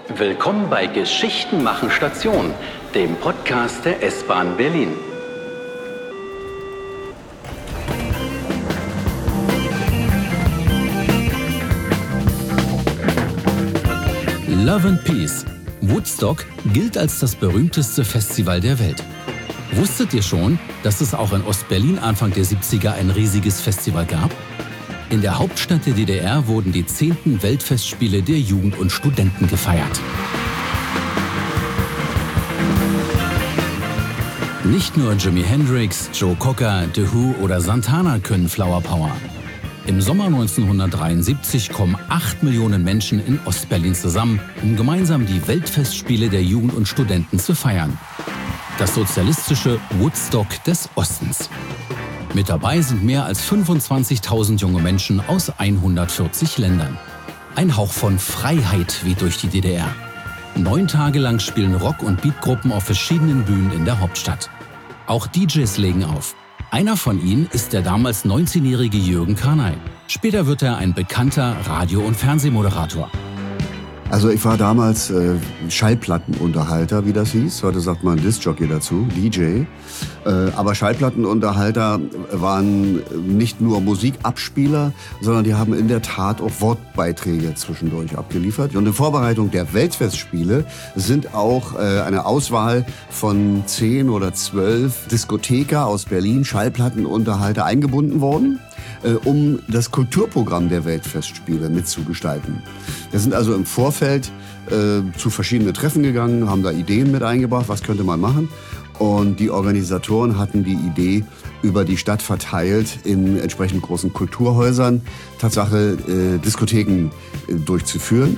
Willkommen bei Geschichten machen Station, dem Podcast der S-Bahn Berlin. Love and Peace. Woodstock gilt als das berühmteste Festival der Welt. Wusstet ihr schon, dass es auch in Ostberlin Anfang der 70er ein riesiges Festival gab? In der Hauptstadt der DDR wurden die 10. Weltfestspiele der Jugend und Studenten gefeiert. Nicht nur Jimi Hendrix, Joe Cocker, The Who oder Santana können Flower Power. Im Sommer 1973 kommen 8 Millionen Menschen in Ostberlin zusammen, um gemeinsam die Weltfestspiele der Jugend und Studenten zu feiern. Das sozialistische Woodstock des Ostens. Mit dabei sind mehr als 25.000 junge Menschen aus 140 Ländern. Ein Hauch von Freiheit weht durch die DDR. 9 Tage lang spielen Rock- und Beatgruppen auf verschiedenen Bühnen in der Hauptstadt. Auch DJs legen auf. Einer von ihnen ist der damals 19-jährige Jürgen Kanay. Später wird er ein bekannter Radio- und Fernsehmoderator. Also ich war damals Schallplattenunterhalter, wie das hieß. Heute sagt man Discjockey dazu, DJ. Aber Schallplattenunterhalter waren nicht nur Musikabspieler, sondern die haben in der Tat auch Wortbeiträge zwischendurch abgeliefert. Und in Vorbereitung der Weltfestspiele sind auch eine Auswahl von 10 oder 12 Diskotheker aus Berlin, Schallplattenunterhalter, eingebunden worden, um das Kulturprogramm der Weltfestspiele mitzugestalten. Wir sind also im Vorfeld zu verschiedenen Treffen gegangen, haben da Ideen mit eingebracht, was könnte man machen. Und die Organisatoren hatten die Idee, über die Stadt verteilt in entsprechend großen Kulturhäusern Tatsache Diskotheken durchzuführen.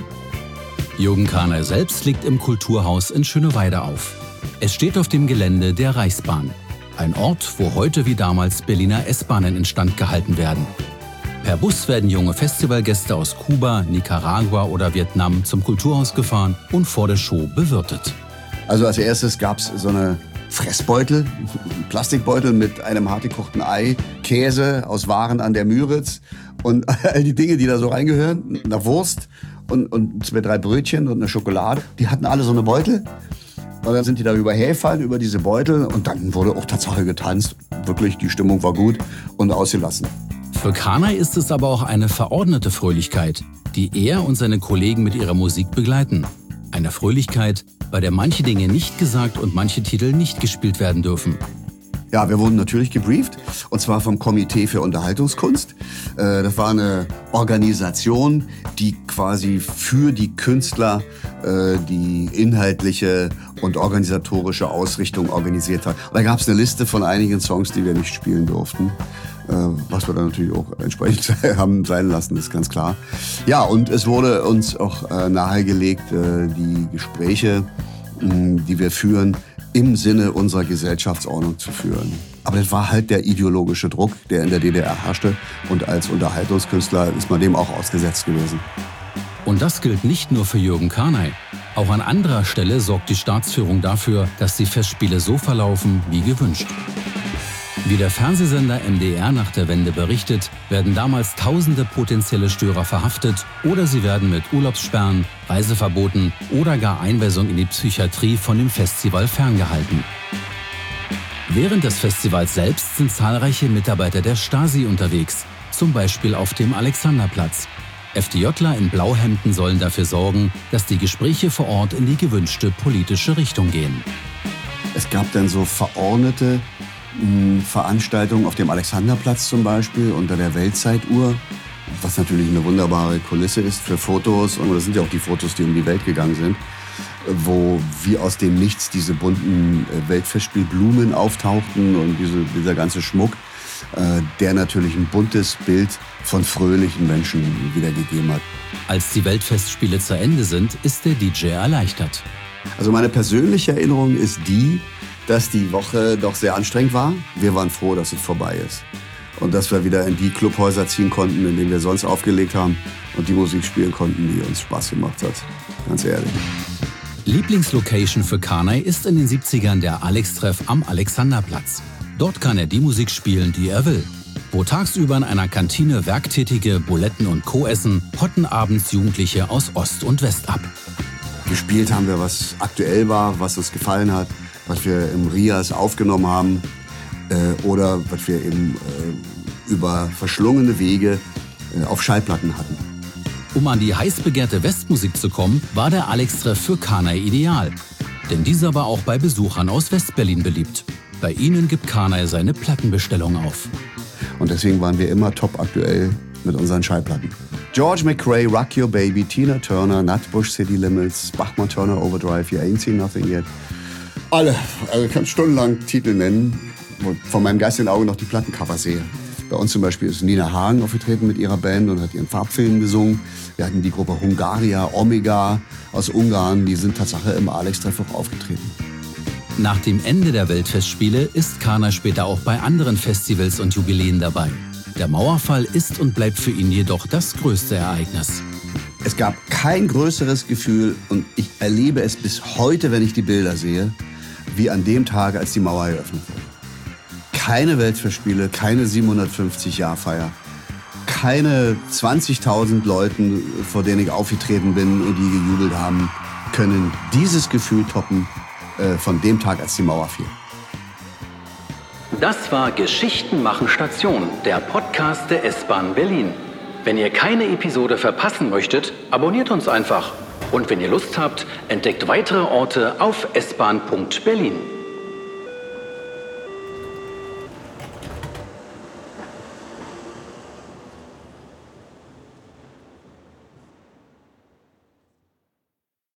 Jürgen Kanay selbst liegt im Kulturhaus in Schöneweide auf. Es steht auf dem Gelände der Reichsbahn. Ein Ort, wo heute wie damals Berliner S-Bahnen instand gehalten werden. Per Bus werden junge Festivalgäste aus Kuba, Nicaragua oder Vietnam zum Kulturhaus gefahren und vor der Show bewirtet. Also als erstes gab es so eine Fressbeutel, Plastikbeutel mit einem hartgekochten Ei, Käse aus Waren an der Müritz und all die Dinge, die da so reingehören, eine Wurst und 2, 3 Brötchen und eine Schokolade. Die hatten alle so eine Beutel. Und dann sind die darüber hergefallen, über diese Beutel. Und dann wurde auch Tatsache getanzt. Wirklich, die Stimmung war gut und ausgelassen. Für Kanay ist es aber auch eine verordnete Fröhlichkeit, die er und seine Kollegen mit ihrer Musik begleiten. Eine Fröhlichkeit, bei der manche Dinge nicht gesagt und manche Titel nicht gespielt werden dürfen. Ja, wir wurden natürlich gebrieft, und zwar vom Komitee für Unterhaltungskunst. Das war eine Organisation, die quasi für die Künstler die inhaltliche und organisatorische Ausrichtung organisiert hat. Und da gab es eine Liste von einigen Songs, die wir nicht spielen durften. Was wir dann natürlich auch entsprechend haben sein lassen, ist ganz klar. Ja, und es wurde uns auch nahegelegt, die Gespräche, die wir führen, im Sinne unserer Gesellschaftsordnung zu führen. Aber das war halt der ideologische Druck, der in der DDR herrschte. Und als Unterhaltungskünstler ist man dem auch ausgesetzt gewesen. Und das gilt nicht nur für Jürgen Kanay. Auch an anderer Stelle sorgt die Staatsführung dafür, dass die Festspiele so verlaufen wie gewünscht. Wie der Fernsehsender MDR nach der Wende berichtet, werden damals tausende potenzielle Störer verhaftet oder sie werden mit Urlaubssperren, Reiseverboten oder gar Einweisung in die Psychiatrie von dem Festival ferngehalten. Während des Festivals selbst sind zahlreiche Mitarbeiter der Stasi unterwegs, zum Beispiel auf dem Alexanderplatz. FDJler in Blauhemden sollen dafür sorgen, dass die Gespräche vor Ort in die gewünschte politische Richtung gehen. Es gab dann so verordnete Veranstaltungen auf dem Alexanderplatz zum Beispiel unter der Weltzeituhr, was natürlich eine wunderbare Kulisse ist für Fotos. Und das sind ja auch die Fotos, die um die Welt gegangen sind, wo wie aus dem Nichts diese bunten Weltfestspielblumen auftauchten und dieser ganze Schmuck, der natürlich ein buntes Bild von fröhlichen Menschen wiedergegeben hat. Als die Weltfestspiele zu Ende sind, ist der DJ erleichtert. Also meine persönliche Erinnerung ist die, dass die Woche doch sehr anstrengend war. Wir waren froh, dass es vorbei ist. Und dass wir wieder in die Clubhäuser ziehen konnten, in denen wir sonst aufgelegt haben und die Musik spielen konnten, die uns Spaß gemacht hat. Ganz ehrlich. Lieblingslocation für Kanay ist in den 70ern der Alex-Treff am Alexanderplatz. Dort kann er die Musik spielen, die er will. Wo tagsüber in einer Kantine Werktätige Buletten und Co. essen, potten abends Jugendliche aus Ost und West ab. Gespielt haben wir, was aktuell war, was uns gefallen hat, was wir im Rias aufgenommen haben oder was wir eben über verschlungene Wege auf Schallplatten hatten. Um an die heiß begehrte Westmusik zu kommen, war der Alex-Treff für Kanay ideal. Denn dieser war auch bei Besuchern aus Westberlin beliebt. Bei ihnen gibt Kanay seine Plattenbestellung auf. Und deswegen waren wir immer top aktuell mit unseren Schallplatten. George McRae, Rock Your Baby, Tina Turner, Nutbush, City Limits, Bachman Turner, Overdrive, You Ain't Seen Nothing Yet. Alle, also ich kann stundenlang Titel nennen, wo ich von meinem geistigen Auge noch die Plattencover sehe. Bei uns zum Beispiel ist Nina Hagen aufgetreten mit ihrer Band und hat ihren Farbfilm gesungen. Wir hatten die Gruppe Hungaria, Omega aus Ungarn, die sind Tatsache im Alex-Treff auch aufgetreten. Nach dem Ende der Weltfestspiele ist Kanay später auch bei anderen Festivals und Jubiläen dabei. Der Mauerfall ist und bleibt für ihn jedoch das größte Ereignis. Es gab kein größeres Gefühl und ich erlebe es bis heute, wenn ich die Bilder sehe, wie an dem Tag, als die Mauer eröffnet wurde. Keine Weltfestspiele, keine 750-Jahr-Feier, keine 20.000 Leuten, vor denen ich aufgetreten bin und die gejubelt haben, können dieses Gefühl toppen von dem Tag, als die Mauer fiel. Das war Geschichten machen Station, der Podcast der S-Bahn Berlin. Wenn ihr keine Episode verpassen möchtet, abonniert uns einfach. Und wenn ihr Lust habt, entdeckt weitere Orte auf s-bahn.berlin.